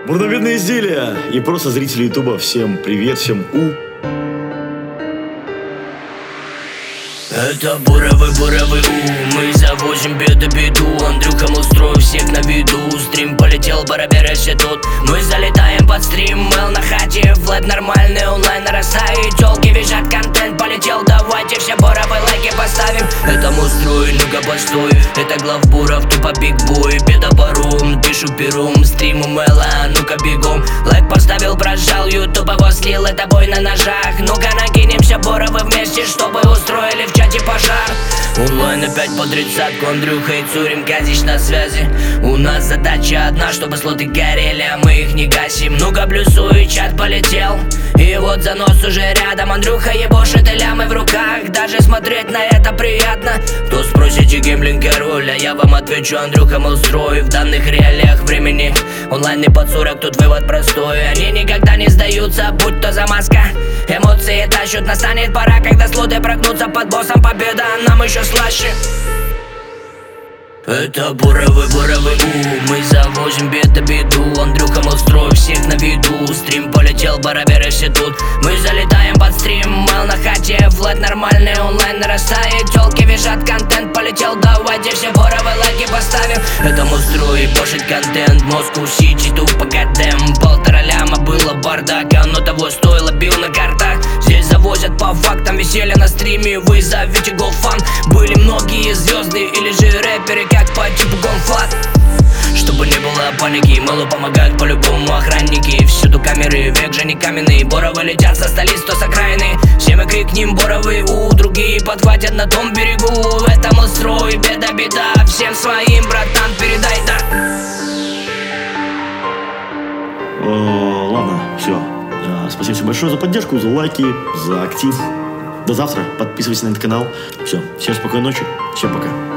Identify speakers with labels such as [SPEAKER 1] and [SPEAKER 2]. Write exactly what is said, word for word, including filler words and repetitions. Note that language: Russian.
[SPEAKER 1] Бурновидные изделия и просто зрители Ютуба. Всем привет, всем у.
[SPEAKER 2] Это буровый, буровый у. Мы завозим беду-беду. Андрюха устрою всех на виду. Стрим полетел, бараберы все тут. Мы залетаем под стрим. Мэл на хате, флэт нормальный, онлайн нарастает. Тёлки визжат, контент полетел. Давайте все буровые лайки поставим. Это мустрой, ну-ка постой. Это главбуров, тупо бигбой. Беда барум, пишу перум. Стрим у Мэла, ну-ка бегом. Лайк поставил, прожал, ютуб его слил. Это бой на ножах. Ну-ка накинемся буровы вместе, чтобы устроили в чате пожар. Онлайн опять по тридцатку. Андрюха и Цурим, Казич на связи. У нас задача одна, чтобы слоты горели, а мы их не гасим. Ну-ка плюсу и чат полетел. И вот занос уже рядом. Андрюха ебошит и лямы в руках. Даже смотреть на это приятно. Кто спросите, геймлинг король, а я вам отвечу: Андрюха Мэлстрой. В данных реалиях времени онлайн не под сорок, тут вывод простой. Они никогда не сдаются, будь то замазка. Эмоции тащут, настанет пора, когда слоты прогнутся под боссом. Победа нам еще слаще. Это буровый, буровый у. Мы завозим беда-беду. Андрюха Мэлстрой, всех на виду. Стрим полетел, бараберы все тут. Мы залетаем под стрим. Мэл на хате, флэт нормальный, онлайн нарастает. Тёлки визжат, контент полетел. Давайте все буровые лайки поставим. Это Мэлстрой, бошит контент. Москву Сити, тупо гадем. Полтора ляма было бардак, оно того стоило, бил на картах. Здесь завозят по фактам, веселье на стриме. Вы зовите голфан. Были многие звезды или же рэперы, как по типу гонфлат. Чтобы не было паники, Мэлу помогают по-любому охранники. Всюду камеры, век же не каменный. Боровы летят со столиц, то с окраины. Все мы крикнем боровый у. Другие подхватят на том берегу. Это Мэлстрой, беда-беда. Всем своим, братан, передай, да.
[SPEAKER 1] О, ладно, все. Спасибо всем большое за поддержку, за лайки, за актив. До завтра. Подписывайтесь на этот канал. Все. Всем спокойной ночи. Всем пока.